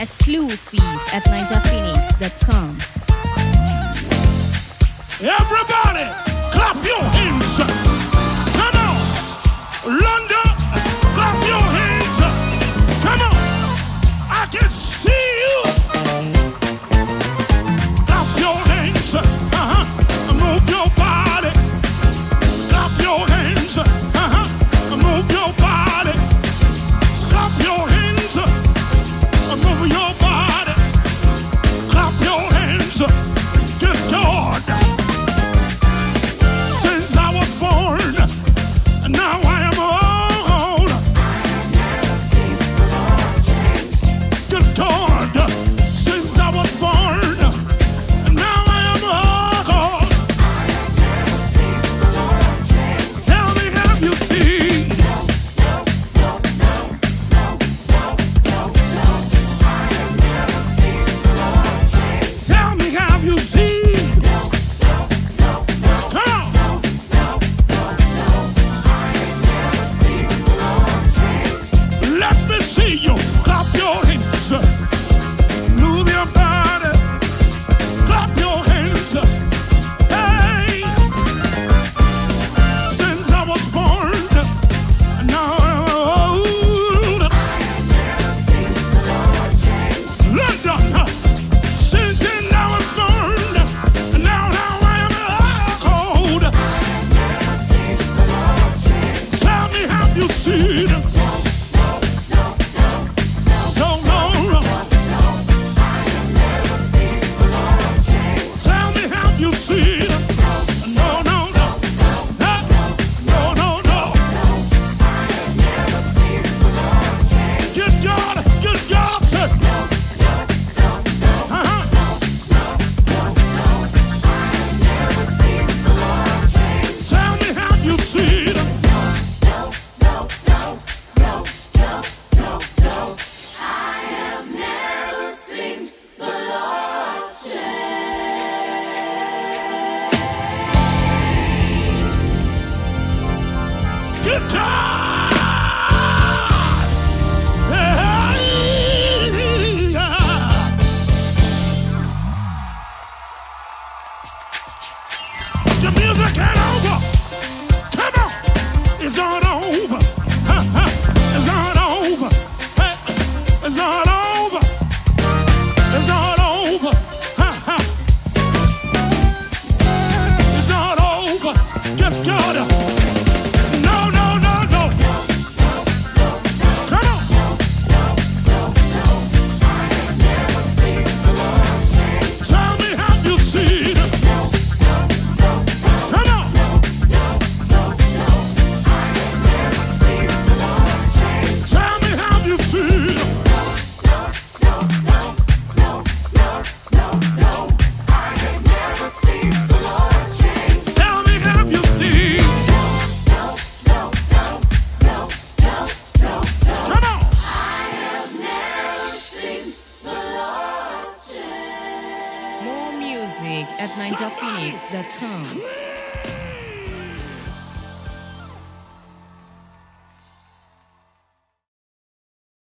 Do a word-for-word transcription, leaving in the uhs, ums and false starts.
Exclusive at ninja phoenix dot com. Everybody, clap your hands. Come on. London, clap your hands. Come on. I can see you. Clap your hands. Uh-huh. Move your body. Clap your hands. Uh-huh. Move your body. Clap your hands. Move your body. Clap your hands. Good God. Since I was born, now I am old. Good God. Since I was born, now I am old. Tell me, have you seen? Tell me, have you seen? Come on. Let me see you. Clap your hands. Move your body. Clap your hands. Hey. Since I was born, now I'm old. London. Since then I was born, now now I am old. Tell me, have you seen him? No, no, no. Tell me, have you seen him? No, no, no. No, no, no. Good God, good God, sir. Uh-huh. Tell me, have you seen him? Good God! Hey, yeah. The music ain't over. Come on. It's not over. Ha, ha. It's not over. Hey, it's not over. It's not over. Ha, ha. It's not over. Good God. No, no, no, no. Come on. Tell me, have you seen him? Come on. Tell me, have you seen him? Tell me, have you seen? Come on. More music at ninja phoenix dot com.